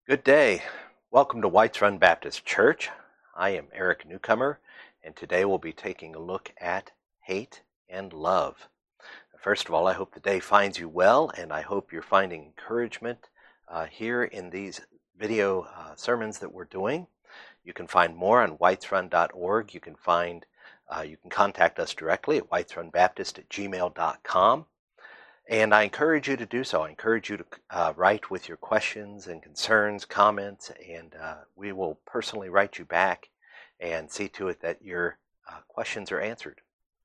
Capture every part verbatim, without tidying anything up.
Good day. Welcome to Whites Run Baptist Church. I am Eric Newcomer, and today we'll be taking a look at hate and love. First of all, I hope the day finds you well, and I hope you're finding encouragement uh, here in these video uh, sermons that we're doing. You can find more on whites run dot org. You can find, uh, you can contact us directly at whites run baptist at gmail dot com. And I encourage you to do so. I encourage you to uh, write with your questions and concerns, comments, and uh, we will personally write you back and see to it that your uh, questions are answered.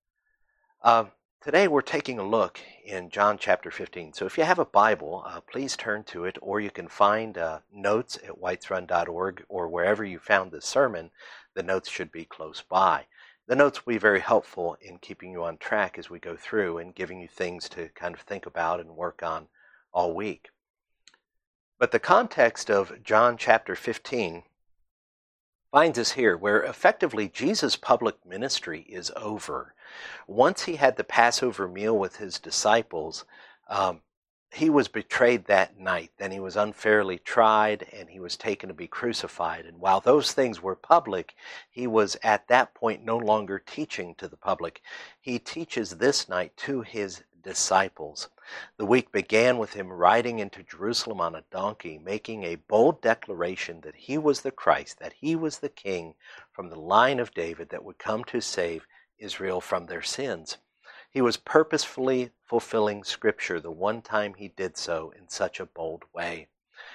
Uh, today we're taking a look in John chapter fifteen. So if you have a Bible, uh, please turn to it, or you can find uh, notes at whites run dot org, or wherever you found this sermon, the notes should be close by. The notes will be very helpful in keeping you on track as we go through and giving you things to kind of think about and work on all week. But the context of John chapter fifteen finds us here where effectively Jesus' public ministry is over. Once he had the Passover meal with his disciples, um, he was betrayed that night. Then he was unfairly tried and he was taken to be crucified. And while those things were public, he was at that point no longer teaching to the public. He teaches this night to his disciples. The week began with him riding into Jerusalem on a donkey, making a bold declaration that he was the Christ, that he was the king from the line of David that would come to save Israel from their sins. He was purposefully fulfilling Scripture the one time he did so in such a bold way.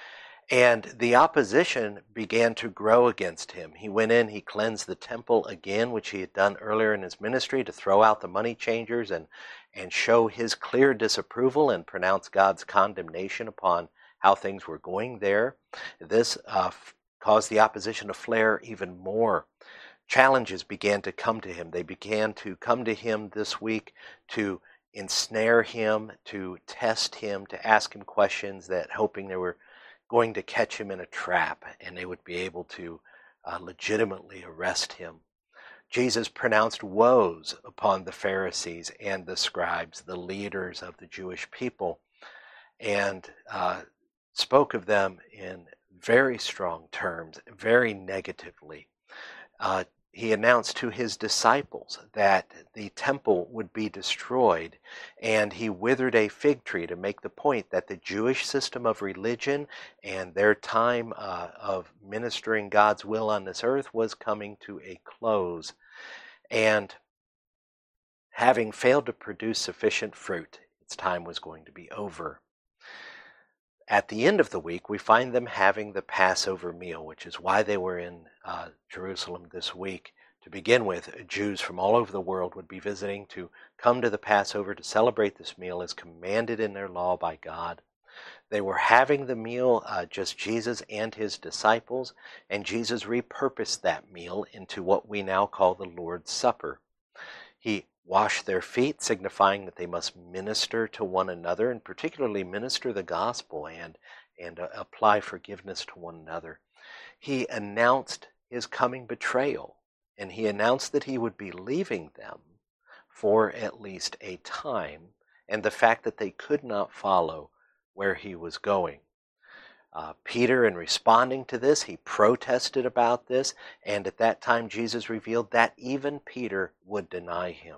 And the opposition began to grow against him. He went in, he cleansed the temple again, which he had done earlier in his ministry, to throw out the money changers and, and show his clear disapproval and pronounce God's condemnation upon how things were going there. This uh, caused the opposition to flare even more. Challenges began to come to him. They began to come to him this week to ensnare him, to test him, to ask him questions, that hoping they were going to catch him in a trap and they would be able to uh, legitimately arrest him. Jesus pronounced woes upon the Pharisees and the scribes, the leaders of the Jewish people, and uh, spoke of them in very strong terms, very negatively. Uh, He announced to his disciples that the temple would be destroyed, and he withered a fig tree to make the point that the Jewish system of religion and their time uh, of ministering God's will on this earth was coming to a close. And having failed to produce sufficient fruit, its time was going to be over. At the end of the week, we find them having the Passover meal, which is why they were in uh, Jerusalem this week. To begin with, Jews from all over the world would be visiting to come to the Passover to celebrate this meal as commanded in their law by God. They were having the meal, uh, just Jesus and his disciples, and Jesus repurposed that meal into what we now call the Lord's Supper. He washed their feet, signifying that they must minister to one another, and particularly minister the gospel and, and uh, apply forgiveness to one another. He announced his coming betrayal, and he announced that he would be leaving them for at least a time, and the fact that they could not follow where he was going. Uh, Peter, in responding to this, he protested about this, and at that time Jesus revealed that even Peter would deny him.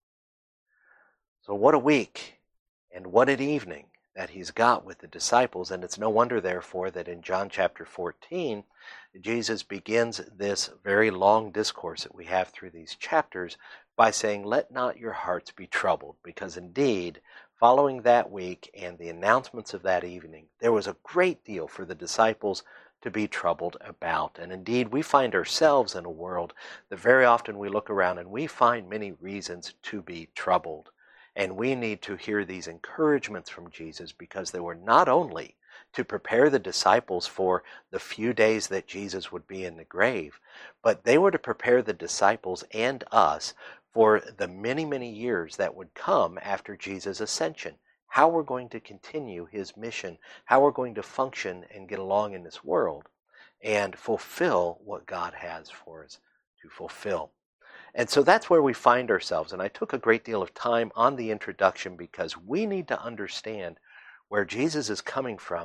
So what a week and what an evening that he's got with the disciples, and it's no wonder, therefore, that in John chapter fourteen, Jesus begins this very long discourse that we have through these chapters by saying, "Let not your hearts be troubled," because indeed, following that week and the announcements of that evening, there was a great deal for the disciples to be troubled about. And indeed, we find ourselves in a world that very often we look around and we find many reasons to be troubled. And we need to hear these encouragements from Jesus, because they were not only to prepare the disciples for the few days that Jesus would be in the grave, but they were to prepare the disciples and us for the many, many years that would come after Jesus' ascension. How we're going to continue his mission, how we're going to function and get along in this world and fulfill what God has for us to fulfill. And so that's where we find ourselves. And I took a great deal of time on the introduction because we need to understand where Jesus is coming from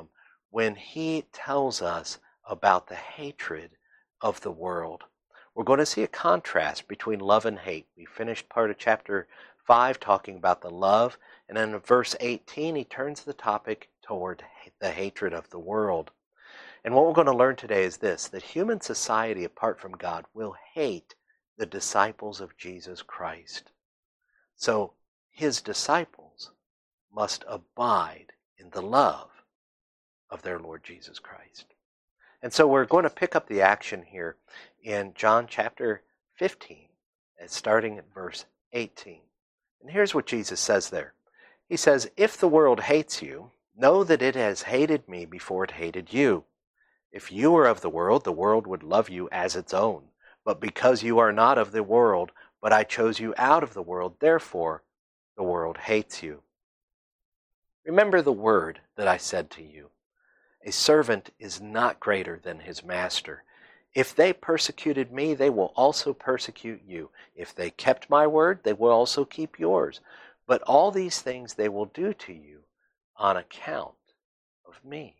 when he tells us about the hatred of the world. We're going to see a contrast between love and hate. We finished part of chapter five talking about the love, and then in verse eighteen he turns the topic toward the hatred of the world. And what we're going to learn today is this, that human society apart from God will hate the disciples of Jesus Christ. So his disciples must abide in the love of their Lord Jesus Christ. And so we're going to pick up the action here in John chapter fifteen, starting at verse eighteen. And here's what Jesus says there. He says, "If the world hates you, know that it has hated me before it hated you. If you were of the world, the world would love you as its own. But because you are not of the world, but I chose you out of the world, therefore the world hates you. Remember the word that I said to you. A servant is not greater than his master. If they persecuted me, they will also persecute you. If they kept my word, they will also keep yours. But all these things they will do to you on account of me,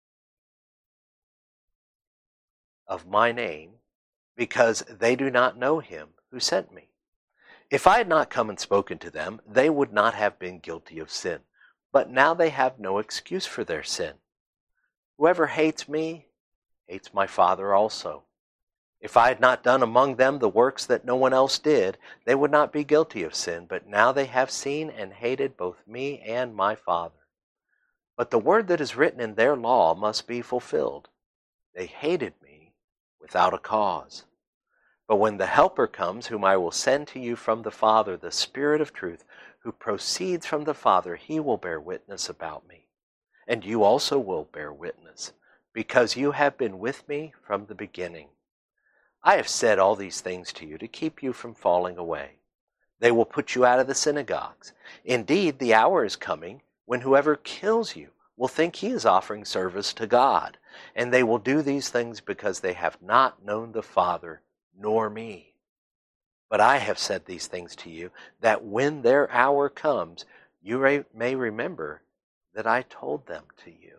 of my name, because they do not know him who sent me. If I had not come and spoken to them, they would not have been guilty of sin. But now they have no excuse for their sin. Whoever hates me hates my Father also. If I had not done among them the works that no one else did, they would not be guilty of sin. But now they have seen and hated both me and my Father. But the word that is written in their law must be fulfilled. They hated me without a cause. But when the Helper comes, whom I will send to you from the Father, the Spirit of truth, who proceeds from the Father, he will bear witness about me. And you also will bear witness, because you have been with me from the beginning. I have said all these things to you to keep you from falling away. They will put you out of the synagogues. Indeed, the hour is coming when whoever kills you will think he is offering service to God. And they will do these things because they have not known the Father nor me. But I have said these things to you, that when their hour comes, you may remember that I told them to you."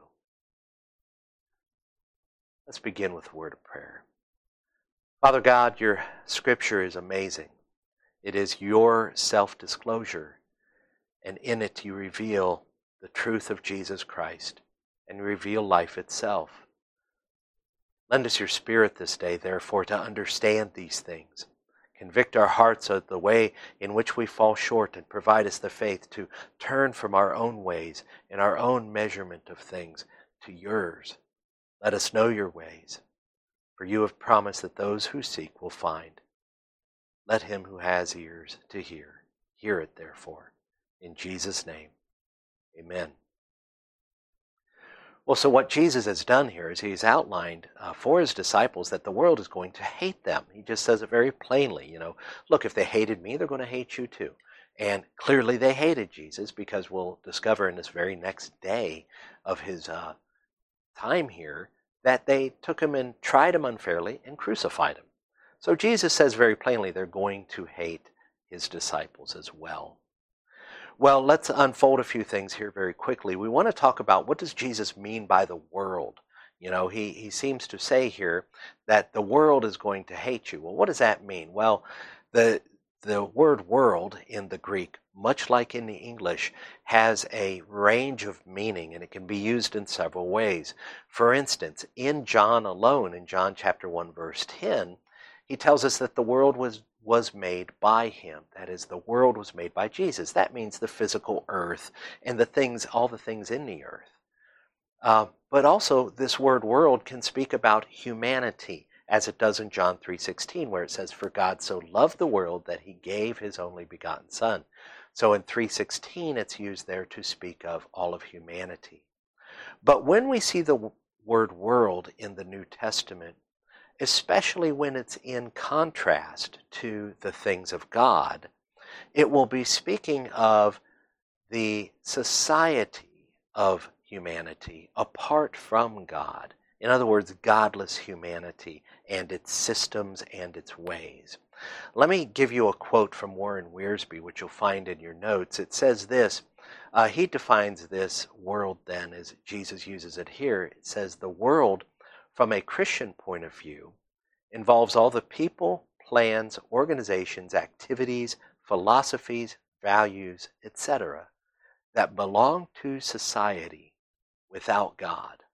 Let's begin with a word of prayer. Father God, your scripture is amazing. It is your self-disclosure, and in it you reveal the truth of Jesus Christ and reveal life itself. Lend us your Spirit this day, therefore, to understand these things. Convict our hearts of the way in which we fall short, and provide us the faith to turn from our own ways and our own measurement of things to yours. Let us know your ways, for you have promised that those who seek will find. Let him who has ears to hear, hear it therefore. In Jesus' name, amen. Well, so what Jesus has done here is he's outlined uh, for his disciples that the world is going to hate them. He just says it very plainly, you know, look, if they hated me, they're going to hate you too. And clearly they hated Jesus, because we'll discover in this very next day of his uh, time here that they took him and tried him unfairly and crucified him. So Jesus says very plainly they're going to hate his disciples as well. Well, let's unfold a few things here very quickly. We want to talk about, what does Jesus mean by the world? You know, he, he seems to say here that the world is going to hate you. Well, what does that mean? Well, the, the word world in the Greek, much like in the English, has a range of meaning, and it can be used in several ways. For instance, in John alone, in John chapter one, verse ten, he tells us that the world was was made by him. That is, the world was made by Jesus. That means the physical earth and the things, all the things in the earth. Uh, but also, this word world can speak about humanity, as it does in John three sixteen, where it says, "For God so loved the world that he gave his only begotten Son." So in three sixteen, it's used there to speak of all of humanity. But when we see the word world in the New Testament, especially when it's in contrast to the things of God, it will be speaking of the society of humanity apart from God. In other words, godless humanity and its systems and its ways. Let me give you a quote from Warren Wiersbe, which you'll find in your notes. It says this: Uh, he defines this world then as Jesus uses it here. It says the world, from a Christian point of view, involves all the people, plans, organizations, activities, philosophies, values, et cetera that belong to society without God.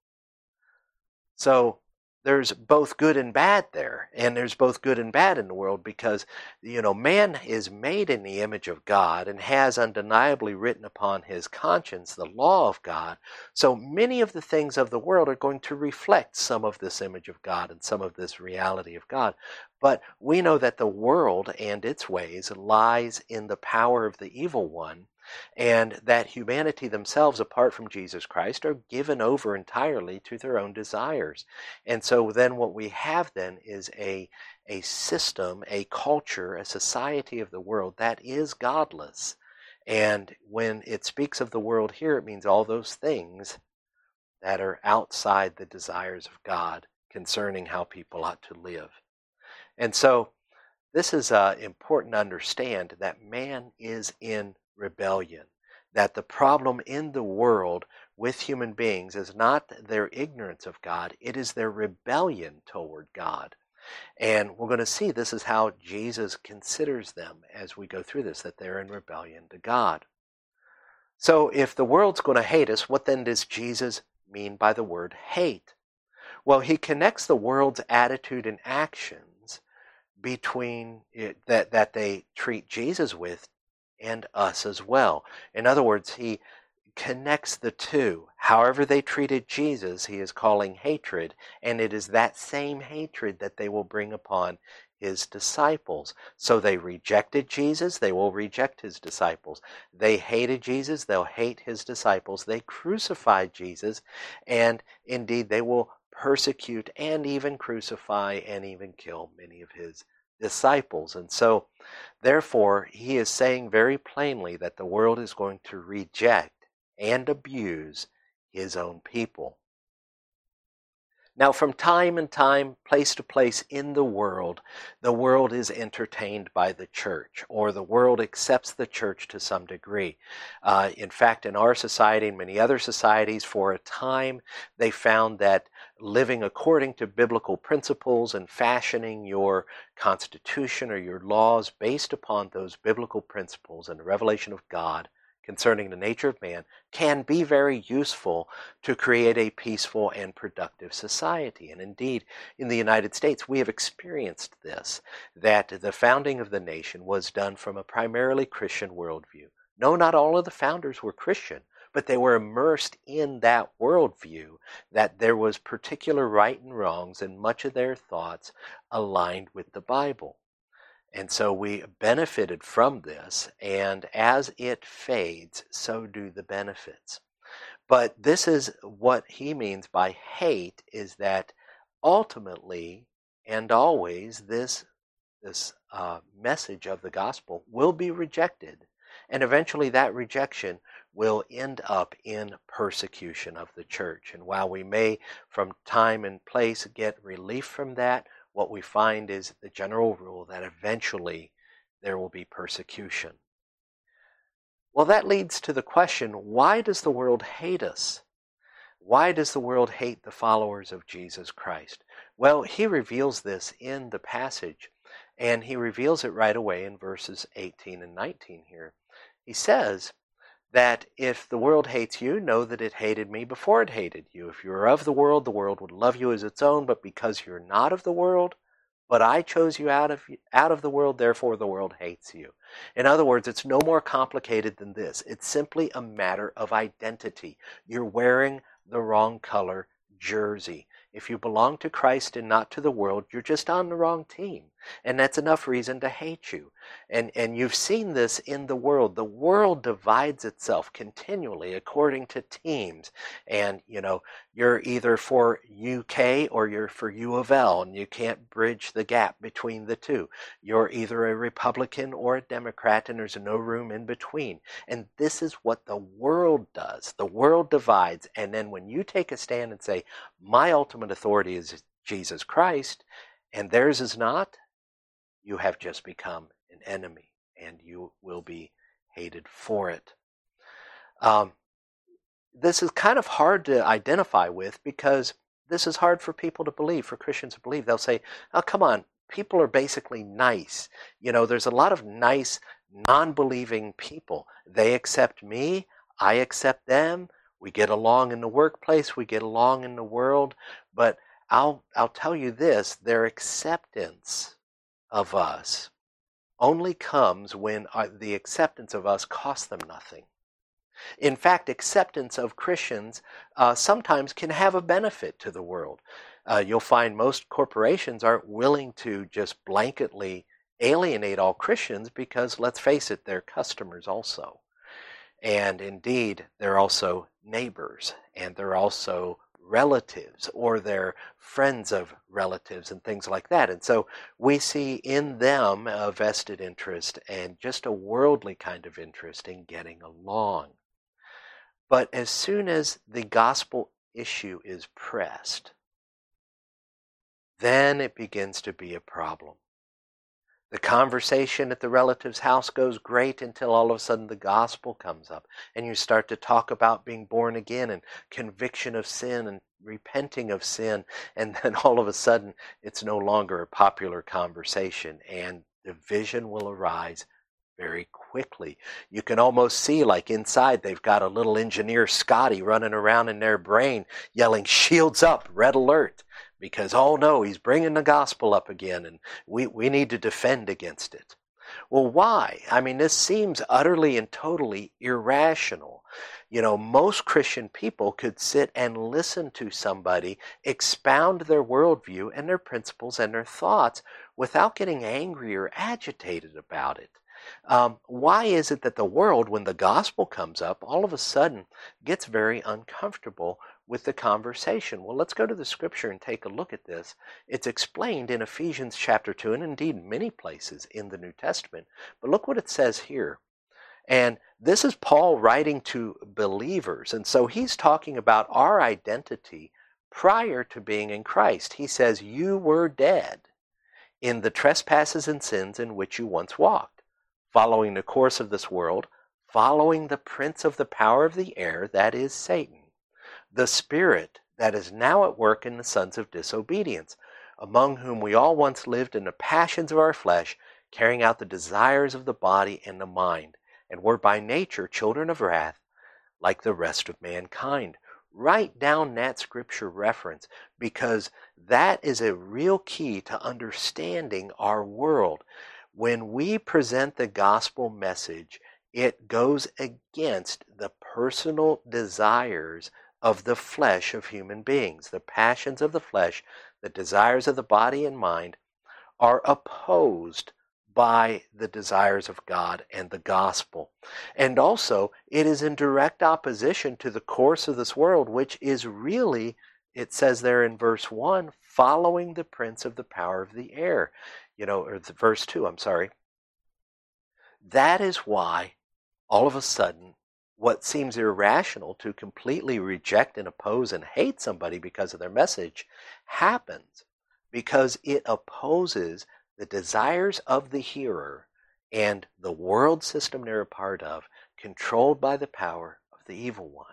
So there's both good and bad there, and there's both good and bad in the world because, you know, man is made in the image of God and has undeniably written upon his conscience the law of God. So many of the things of the world are going to reflect some of this image of God and some of this reality of God. But we know that the world and its ways lies in the power of the evil one, and that humanity themselves, apart from Jesus Christ, are given over entirely to their own desires. And so then what we have then is a, a system, a culture, a society of the world that is godless. And when it speaks of the world here, it means all those things that are outside the desires of God concerning how people ought to live. And so this is uh, important to understand that man is in rebellion, that the problem in the world with human beings is not their ignorance of God, it is their rebellion toward God. And we're going to see this is how Jesus considers them as we go through this, that they're in rebellion to God. So if the world's going to hate us, what then does Jesus mean by the word hate? Well, he connects the world's attitude and actions between it, that, that they treat Jesus with and us as well. In other words, he connects the two. However they treated Jesus, he is calling hatred, and it is that same hatred that they will bring upon his disciples. So they rejected Jesus, they will reject his disciples. They hated Jesus, they'll hate his disciples. They crucified Jesus, and indeed they will persecute and even crucify and even kill many of his disciples. And so, therefore, he is saying very plainly that the world is going to reject and abuse his own people. Now, from time and time, place to place in the world, the world is entertained by the church, or the world accepts the church to some degree. Uh, in fact, in our society and many other societies, for a time, they found that living according to biblical principles and fashioning your constitution or your laws based upon those biblical principles and the revelation of God concerning the nature of man can be very useful to create a peaceful and productive society. And indeed, in the United States, we have experienced this, that the founding of the nation was done from a primarily Christian worldview. No, not all of the founders were Christian, but they were immersed in that worldview, that there was particular right and wrongs, and much of their thoughts aligned with the Bible. And so we benefited from this, and as it fades, so do the benefits. But this is what he means by hate, is that ultimately and always this, this uh, message of the gospel will be rejected. And eventually that rejection will end up in persecution of the church. And while we may from time and place get relief from that, what we find is the general rule that eventually there will be persecution. Well, that leads to the question, why does the world hate us? Why does the world hate the followers of Jesus Christ? Well, he reveals this in the passage, and he reveals it right away in verses eighteen and nineteen here. He says that if the world hates you, know that it hated me before it hated you. If you were of the world, the world would love you as its own, but because you're not of the world, but I chose you out of out of the world, therefore the world hates you. In other words, it's no more complicated than this. It's simply a matter of identity. You're wearing the wrong color jersey. If you belong to Christ and not to the world, you're just on the wrong team. And that's enough reason to hate you. And, and you've seen this in the world. The world divides itself continually according to teams. And, you know, you're either for U K or you're for U of L, and you can't bridge the gap between the two. You're either a Republican or a Democrat, and there's no room in between. And this is what the world does. The world divides. And then when you take a stand and say, my ultimate authority is Jesus Christ, and theirs is not, you have just become an enemy, and you will be hated for it. Um, this is kind of hard to identify with because this is hard for people to believe, for Christians to believe. They'll say, oh, come on, people are basically nice. You know, there's a lot of nice, non-believing people. They accept me, I accept them, we get along in the workplace, we get along in the world, but I'll, I'll tell you this, their acceptance of us only comes when the acceptance of us costs them nothing. In fact, acceptance of Christians uh, sometimes can have a benefit to the world. Uh, you'll find most corporations aren't willing to just blanketly alienate all Christians because, let's face it, they're customers also. And indeed, they're also neighbors, and they're also relatives, or they're friends of relatives and things like that. And so we see in them a vested interest and just a worldly kind of interest in getting along. But as soon as the gospel issue is pressed, then it begins to be a problem. The conversation at the relative's house goes great until all of a sudden the gospel comes up and you start to talk about being born again and conviction of sin and repenting of sin, and then all of a sudden it's no longer a popular conversation and division will arise very quickly. You can almost see, like inside, they've got a little engineer Scotty running around in their brain yelling, shields up, red alert, because, oh no, he's bringing the gospel up again and we, we need to defend against it. Well, why? I mean, this seems utterly and totally irrational. You know, most Christian people could sit and listen to somebody expound their worldview and their principles and their thoughts without getting angry or agitated about it. Um, why is it that the world, when the gospel comes up, all of a sudden gets very uncomfortable with the conversation? Well, let's go to the scripture and take a look at this. It's explained in Ephesians chapter two, and indeed many places in the New Testament. But look what it says here. And this is Paul writing to believers. And so he's talking about our identity prior to being in Christ. He says, you were dead in the trespasses and sins in which you once walked, following the course of this world, following the prince of the power of the air, that is Satan, the spirit that is now at work in the sons of disobedience, among whom we all once lived in the passions of our flesh, carrying out the desires of the body and the mind, and were by nature children of wrath, like the rest of mankind. Write down that scripture reference, because that is a real key to understanding our world. When we present the gospel message, it goes against the personal desires of the flesh of human beings. The passions of the flesh, the desires of the body and mind, are opposed by the desires of God and the gospel. And also, it is in direct opposition to the course of this world, which is really, it says there in verse one, following the prince of the power of the air. You know, or the verse two, I'm sorry. That is why, all of a sudden, what seems irrational to completely reject and oppose and hate somebody because of their message happens, because it opposes the desires of the hearer and the world system they're a part of, controlled by the power of the evil one.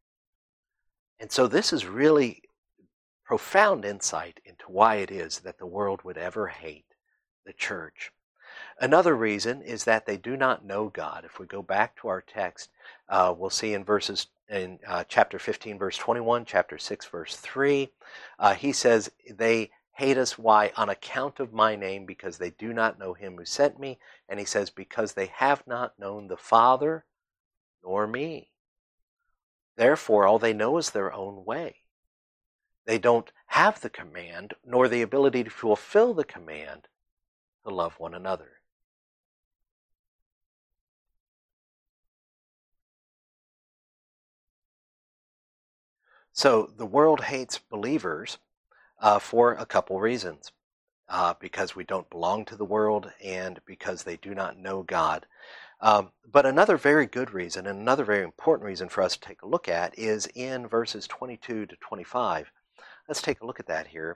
And so this is really profound insight into why it is that the world would ever hate the church. Another reason is that they do not know God. If we go back to our text, uh, we'll see in verses in uh, chapter fifteen, verse twenty-one, chapter six, verse three, uh, he says, they hate us, why? On account of my name, because they do not know him who sent me. And he says, because they have not known the Father nor me. Therefore, all they know is their own way. They don't have the command, nor the ability to fulfill the command to love one another. So the world hates believers uh, for a couple reasons. Uh, because we don't belong to the world and because they do not know God. Um, but another very good reason, and another very important reason for us to take a look at, is in verses twenty-two to twenty-five. Let's take a look at that here.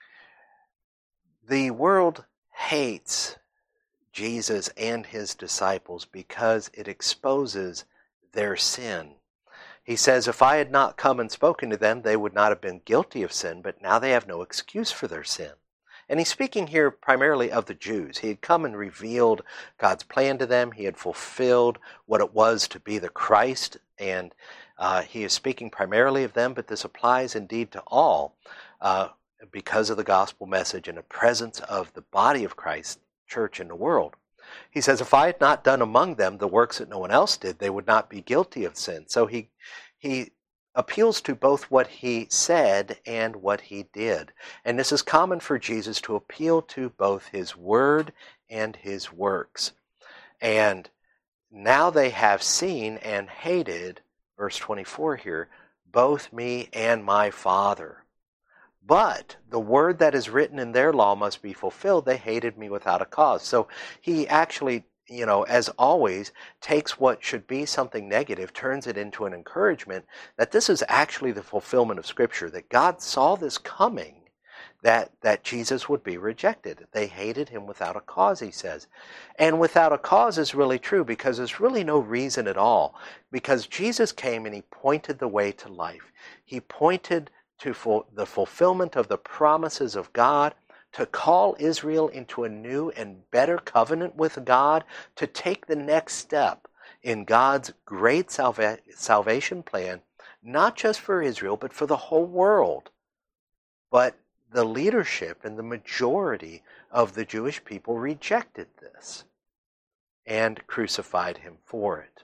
The world hates Jesus and his disciples because it exposes their sin. He says, if I had not come and spoken to them, they would not have been guilty of sin, but now they have no excuse for their sin. And he's speaking here primarily of the Jews. He had come and revealed God's plan to them. He had fulfilled what it was to be the Christ, and uh, he is speaking primarily of them, but this applies indeed to all uh, because of the gospel message and the presence of the body of Christ, church in the world. He says, if I had not done among them the works that no one else did, they would not be guilty of sin. So he he appeals to both what he said and what he did. And this is common for Jesus, to appeal to both his word and his works. And now they have seen and hated, verse twenty-four here, both me and my Father. But the word that is written in their law must be fulfilled. They hated me without a cause. So he actually, you know, as always, takes what should be something negative, turns it into an encouragement that this is actually the fulfillment of Scripture, that God saw this coming, that, that Jesus would be rejected. They hated him without a cause, he says. And without a cause is really true, because there's really no reason at all. Because Jesus came and he pointed the way to life. He pointed to full, the fulfillment of the promises of God, to call Israel into a new and better covenant with God, to take the next step in God's great salva- salvation plan, not just for Israel, but for the whole world. But the leadership and the majority of the Jewish people rejected this and crucified him for it.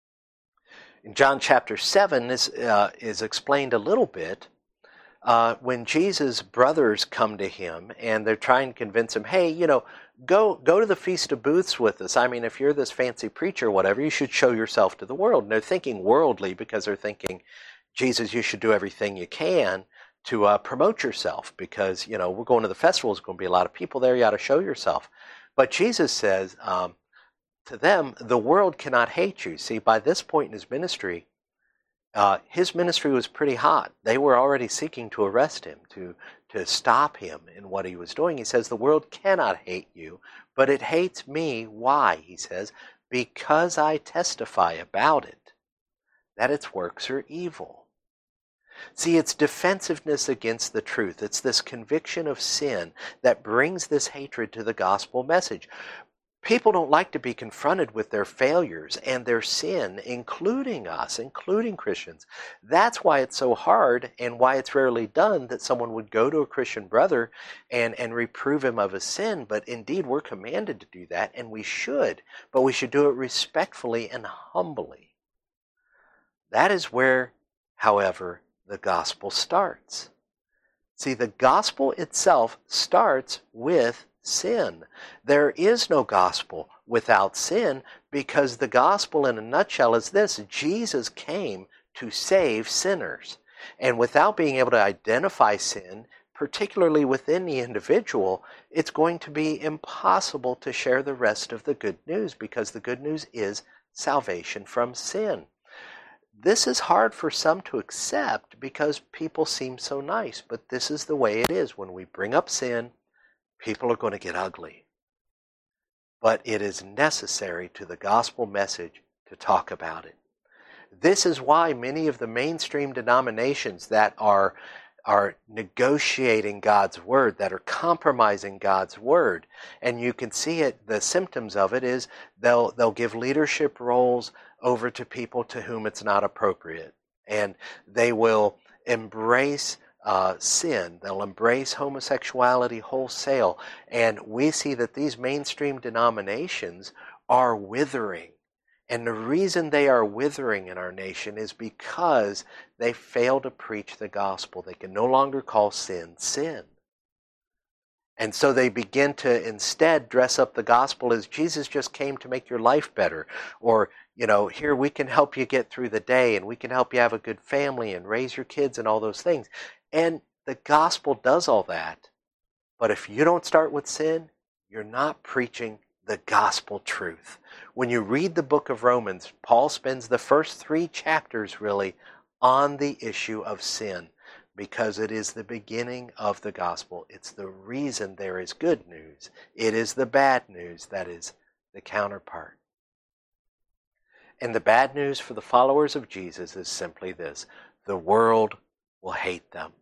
In John chapter seven, this uh, is explained a little bit. Uh, when Jesus' brothers come to him and they're trying to convince him, hey, you know, go go to the Feast of Booths with us. I mean, if you're this fancy preacher or whatever, you should show yourself to the world. And they're thinking worldly because they're thinking, Jesus, you should do everything you can to uh, promote yourself because, you know, we're going to the festival. There's going to be a lot of people there. You ought to show yourself. But Jesus says um, to them, the world cannot hate you. See, by this point in his ministry, Uh, his ministry was pretty hot. They were already seeking to arrest him, to, to stop him in what he was doing. He says, the world cannot hate you, but it hates me. Why? He says, because I testify about it, that its works are evil. See, it's defensiveness against the truth. It's this conviction of sin that brings this hatred to the gospel message. People don't like to be confronted with their failures and their sin, including us, including Christians. That's why it's so hard and why it's rarely done that someone would go to a Christian brother and, and reprove him of his sin. But indeed, we're commanded to do that, and we should. But we should do it respectfully and humbly. That is where, however, the gospel starts. See, the gospel itself starts with sin. There is no gospel without sin, because the gospel in a nutshell is this: Jesus came to save sinners. And without being able to identify sin, particularly within the individual, it's going to be impossible to share the rest of the good news, because the good news is salvation from sin. This is hard for some to accept because people seem so nice, but this is the way it is. When we bring up sin, people are going to get ugly. But it is necessary to the gospel message to talk about it. This is why many of the mainstream denominations that are, are negotiating God's word, that are compromising God's word, and you can see it, the symptoms of it is they'll, they'll give leadership roles over to people to whom it's not appropriate. And they will embrace Uh, sin. They'll embrace homosexuality wholesale. And we see that these mainstream denominations are withering. And the reason they are withering in our nation is because they fail to preach the gospel. They can no longer call sin, sin. And so they begin to instead dress up the gospel as Jesus just came to make your life better. Or, you know, here we can help you get through the day, and we can help you have a good family and raise your kids and all those things. And the gospel does all that. But if you don't start with sin, you're not preaching the gospel truth. When you read the book of Romans, Paul spends the first three chapters really on the issue of sin, because it is the beginning of the gospel. It's the reason there is good news. It is the bad news that is the counterpart. And the bad news for the followers of Jesus is simply this: the world will hate them.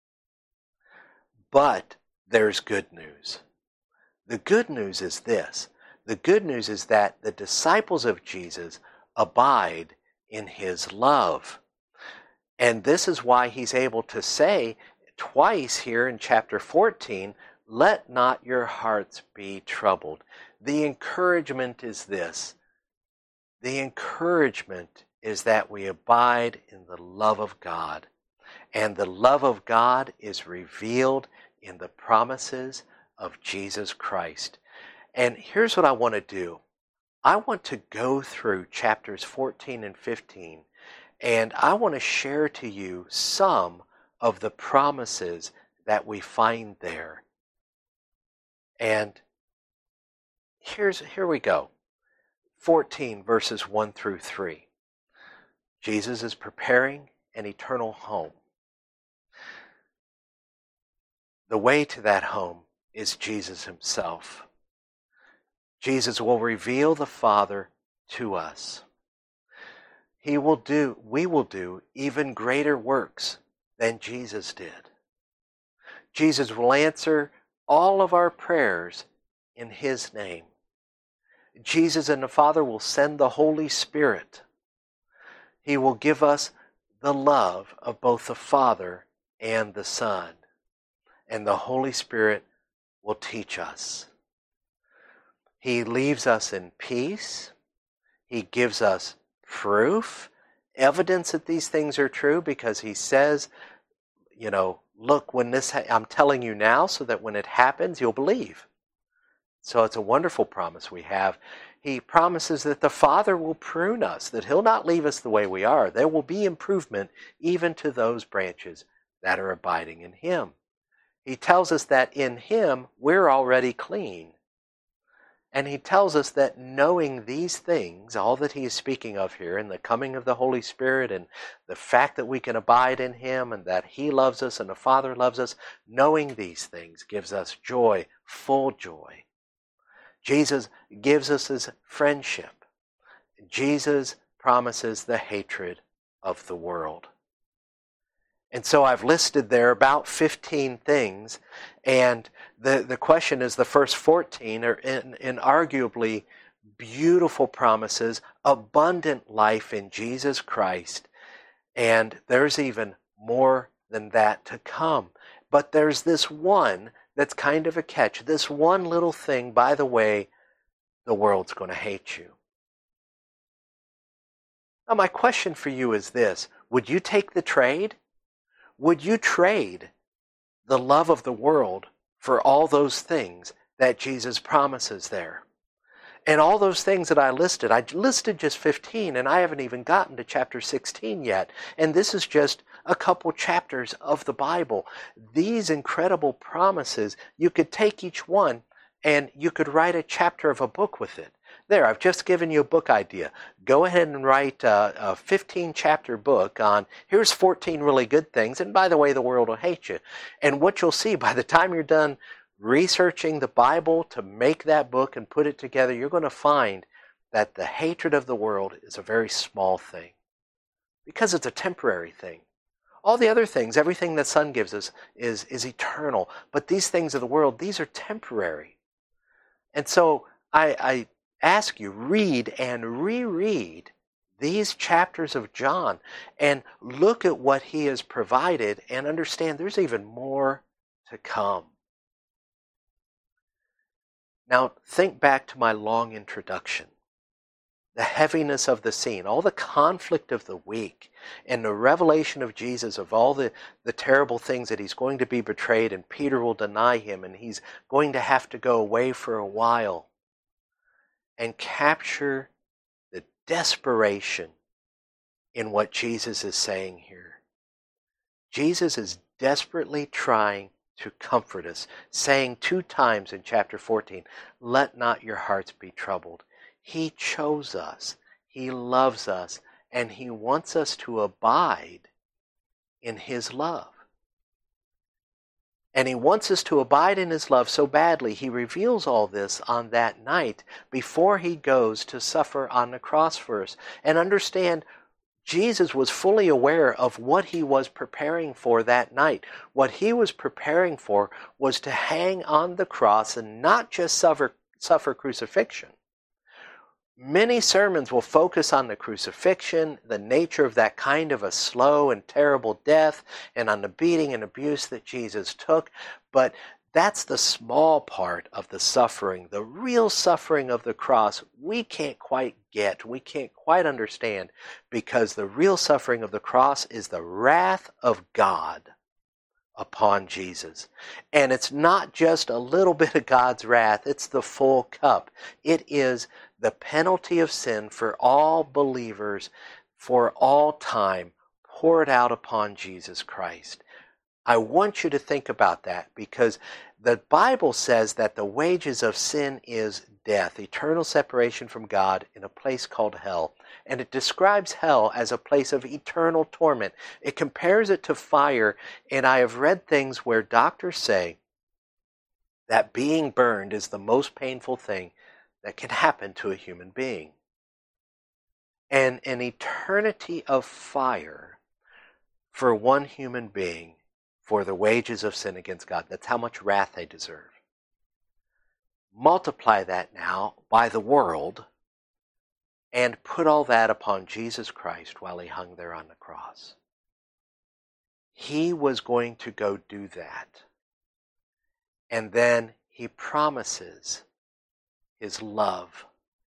But there's good news. The good news is this. The good news is that the disciples of Jesus abide in his love. And this is why he's able to say twice here in chapter fourteen, let not your hearts be troubled. The encouragement is this. The encouragement is that we abide in the love of God. And the love of God is revealed in the promises of Jesus Christ. And here's what I want to do. I want to go through chapters fourteen and fifteen, and I want to share to you some of the promises that we find there. And here's here we go. fourteen verses one through three. Jesus is preparing an eternal home. The way to that home is Jesus himself. Jesus will reveal the Father to us. He will do, we will do even greater works than Jesus did. Jesus will answer all of our prayers in his name. Jesus and the Father will send the Holy Spirit. He will give us the love of both the Father and the Son. And the Holy Spirit will teach us. He leaves us in peace. He gives us proof, evidence that these things are true, because he says, you know, look, when this, ha- I'm telling you now so that when it happens, you'll believe. So it's a wonderful promise we have. He promises that the Father will prune us, that he'll not leave us the way we are. There will be improvement even to those branches that are abiding in him. He tells us that in him we're already clean. And he tells us that knowing these things, all that he is speaking of here, and the coming of the Holy Spirit, and the fact that we can abide in him, and that he loves us and the Father loves us, knowing these things gives us joy, full joy. Jesus gives us his friendship. Jesus promises the hatred of the world. And so I've listed there about fifteen things, and the, the question is the first fourteen are in, in arguably beautiful promises, abundant life in Jesus Christ, and there's even more than that to come. But there's this one that's kind of a catch, this one little thing, by the way, the world's going to hate you. Now my question for you is this: would you take the trade? Would you trade the love of the world for all those things that Jesus promises there? And all those things that I listed, I listed just fifteen, and I haven't even gotten to chapter sixteen yet. And this is just a couple chapters of the Bible. These incredible promises, you could take each one and you could write a chapter of a book with it. There, I've just given you a book idea. Go ahead and write a, a fifteen chapter book on, here's fourteen really good things, and by the way, the world will hate you. And what you'll see by the time you're done researching the Bible to make that book and put it together, you're going to find that the hatred of the world is a very small thing, because it's a temporary thing. All the other things, everything the Son gives us is, is eternal. But these things of the world, these are temporary. And so I... I ask you, read and reread these chapters of John and look at what he has provided and understand there's even more to come. Now think back to my long introduction. The heaviness of the scene, all the conflict of the week, and the revelation of Jesus of all the, the terrible things that he's going to be betrayed and Peter will deny him and he's going to have to go away for a while. And capture the desperation in what Jesus is saying here. Jesus is desperately trying to comfort us, saying two times in chapter fourteen, let not your hearts be troubled. He chose us, he loves us, and he wants us to abide in his love. And he wants us to abide in his love so badly, he reveals all this on that night before he goes to suffer on the cross for us. And understand, Jesus was fully aware of what he was preparing for that night. What he was preparing for was to hang on the cross and not just suffer, suffer crucifixion. Many sermons will focus on the crucifixion, the nature of that kind of a slow and terrible death, and on the beating and abuse that Jesus took. But that's the small part of the suffering. The real suffering of the cross, we can't quite get, we can't quite understand, because the real suffering of the cross is the wrath of God upon Jesus. And it's not just a little bit of God's wrath, it's the full cup. It is the penalty of sin for all believers for all time poured out upon Jesus Christ. I want you to think about that, because the Bible says that the wages of sin is death, eternal separation from God in a place called hell. And it describes hell as a place of eternal torment. It compares it to fire, and I have read things where doctors say that being burned is the most painful thing that can happen to a human being. And an eternity of fire for one human being for the wages of sin against God. That's how much wrath they deserve. Multiply that now by the world and put all that upon Jesus Christ while he hung there on the cross. He was going to go do that. And then he promises his love.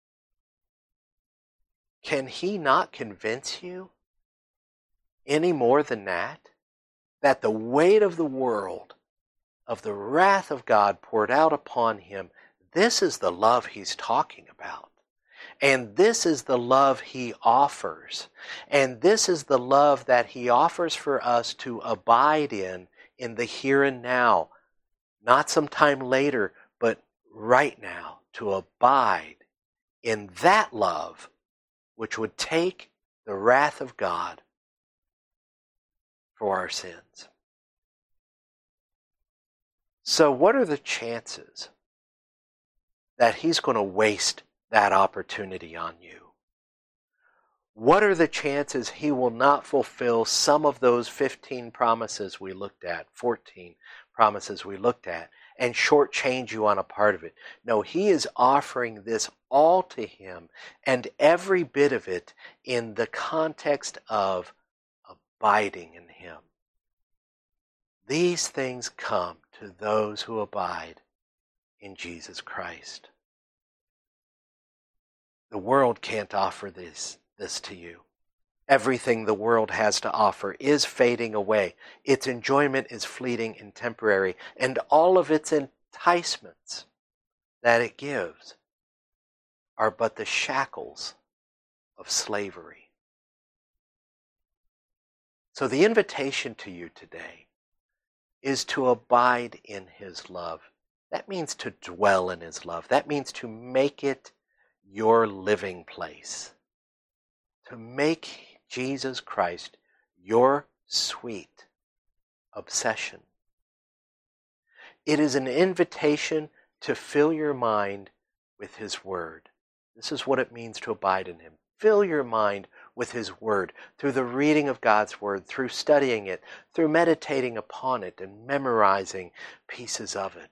Can he not convince you any more than that? That the weight of the world, of the wrath of God poured out upon him, this is the love he's talking about. And this is the love he offers. And this is the love that he offers for us to abide in, in the here and now. Not sometime later, but right now. To abide in that love which would take the wrath of God for our sins. So what are the chances that he's going to waste that opportunity on you? What are the chances he will not fulfill some of those fifteen promises we looked at, fourteen promises we looked at, and shortchange you on a part of it? No, he is offering this all to him, and every bit of it in the context of abiding in him. These things come to those who abide in Jesus Christ. The world can't offer this, this to you. Everything the world has to offer is fading away. Its enjoyment is fleeting and temporary, and all of its enticements that it gives are but the shackles of slavery. So the invitation to you today is to abide in his love. That means to dwell in his love. That means to make it your living place. To make Jesus Christ your sweet obsession. It is an invitation to fill your mind with his word. This is what it means to abide in him. Fill your mind with his word through the reading of God's word, through studying it, through meditating upon it and memorizing pieces of it.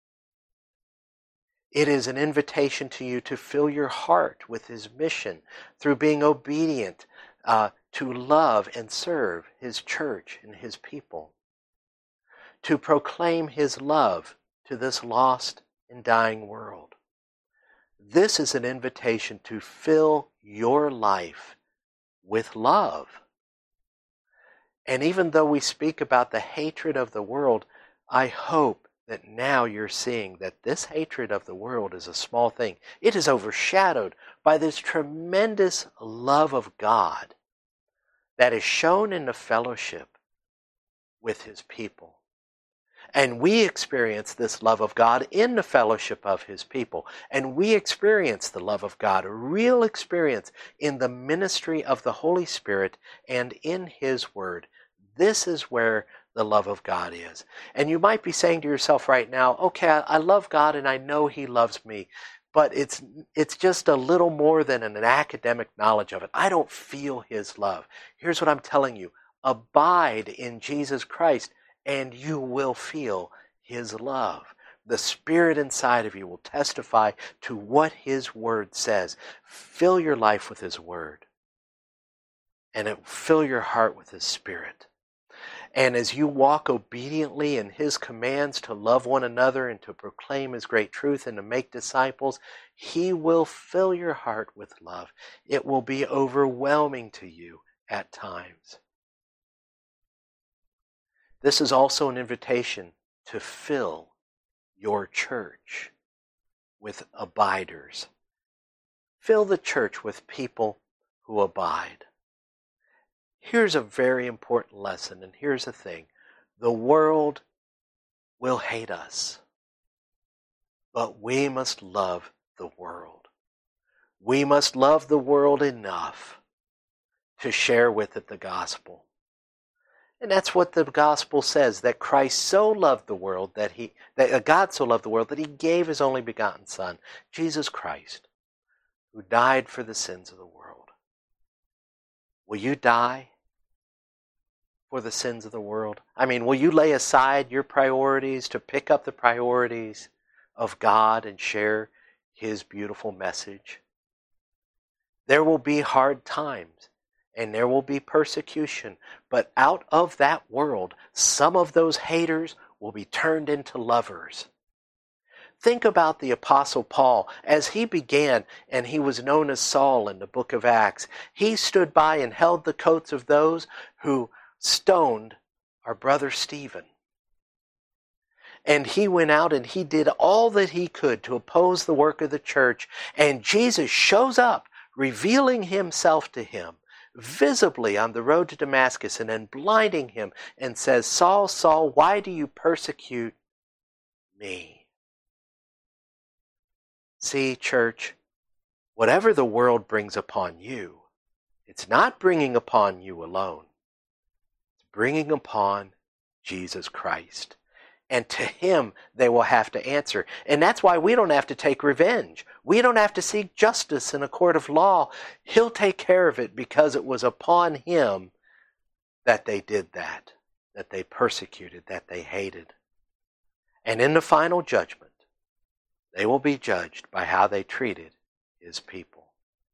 It is an invitation to you to fill your heart with his mission through being obedient uh, to love and serve his church and his people. To proclaim his love to this lost and dying world. This is an invitation to fill your life with love. And even though we speak about the hatred of the world, I hope that now you're seeing that this hatred of the world is a small thing. It is overshadowed by this tremendous love of God that is shown in the fellowship with his people. And we experience this love of God in the fellowship of his people. And we experience the love of God, a real experience in the ministry of the Holy Spirit and in his word. This is where the love of God is. And you might be saying to yourself right now, okay, I, I love God and I know He loves me, but it's it's just a little more than an academic knowledge of it. I don't feel His love. Here's what I'm telling you. Abide in Jesus Christ and you will feel His love. The Spirit inside of you will testify to what His Word says. Fill your life with His Word. And it will fill your heart with His Spirit. And as you walk obediently in His commands to love one another and to proclaim His great truth and to make disciples, He will fill your heart with love. It will be overwhelming to you at times. This is also an invitation to fill your church with abiders. Fill the church with people who abide. Here's a very important lesson, and here's the thing. The world will hate us, but we must love the world. We must love the world enough to share with it the gospel. And that's what the gospel says, that Christ so loved the world, that he, that God so loved the world, that He gave His only begotten Son, Jesus Christ, who died for the sins of the world. Will you die for the sins of the world? I mean, will you lay aside your priorities to pick up the priorities of God and share His beautiful message? There will be hard times. And there will be persecution. But out of that world, some of those haters will be turned into lovers. Think about the Apostle Paul. As he began, and he was known as Saul in the book of Acts, he stood by and held the coats of those who stoned our brother Stephen. And he went out and he did all that he could to oppose the work of the church. And Jesus shows up, revealing Himself to him visibly on the road to Damascus, and then blinding him, and says, Saul, Saul, why do you persecute me? See, church, whatever the world brings upon you, it's not bringing upon you alone. It's bringing upon Jesus Christ. And to Him they will have to answer. And that's why we don't have to take revenge. We don't have to seek justice in a court of law. He'll take care of it because it was upon Him that they did that, that they persecuted, that they hated. And in the final judgment, they will be judged by how they treated His people.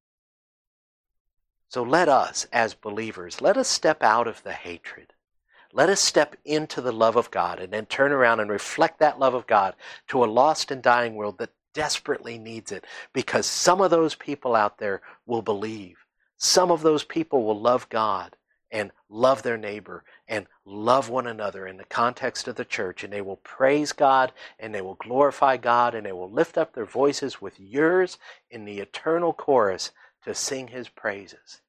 So let us, as believers, let us step out of the hatred. Let us step into the love of God and then turn around and reflect that love of God to a lost and dying world that desperately needs it, because some of those people out there will believe. Some of those people will love God and love their neighbor and love one another in the context of the church, and they will praise God and they will glorify God and they will lift up their voices with yours in the eternal chorus to sing His praises.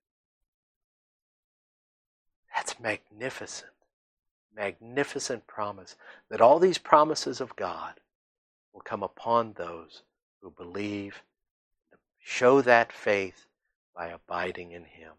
That's magnificent. Magnificent promise that all these promises of God will come upon those who believe, show that faith by abiding in Him.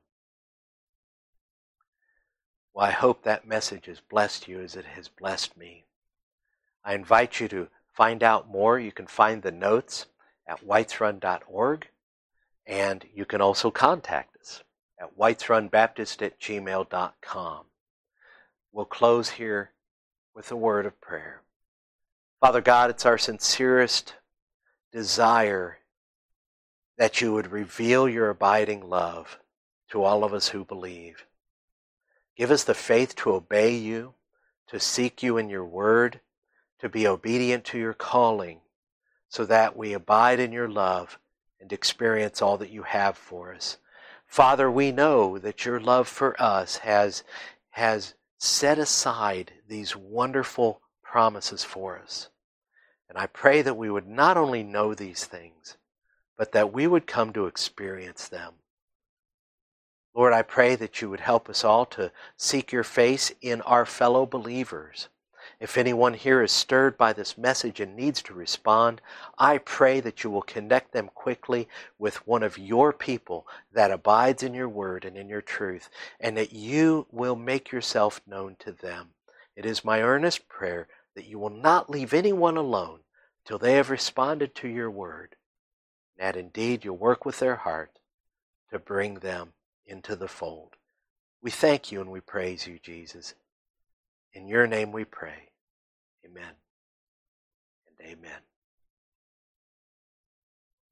Well, I hope that message has blessed you as it has blessed me. I invite you to find out more. You can find the notes at whites run dot org, and you can also contact us at whites run baptist at gmail dot com. We'll close here with a word of prayer. Father God, it's our sincerest desire that You would reveal Your abiding love to all of us who believe. Give us the faith to obey You, to seek You in Your word, to be obedient to Your calling, so that we abide in Your love and experience all that You have for us. Father, we know that Your love for us has, has set aside these wonderful promises for us. And I pray that we would not only know these things, but that we would come to experience them. Lord, I pray that You would help us all to seek Your face in our fellow believers. If anyone here is stirred by this message and needs to respond, I pray that You will connect them quickly with one of Your people that abides in Your word and in Your truth, and that You will make Yourself known to them. It is my earnest prayer that you will not leave anyone alone till they have responded to your word, and that indeed you'll work with their heart to bring them into the fold. We thank you and we praise you, Jesus. In your name we pray. Amen and amen.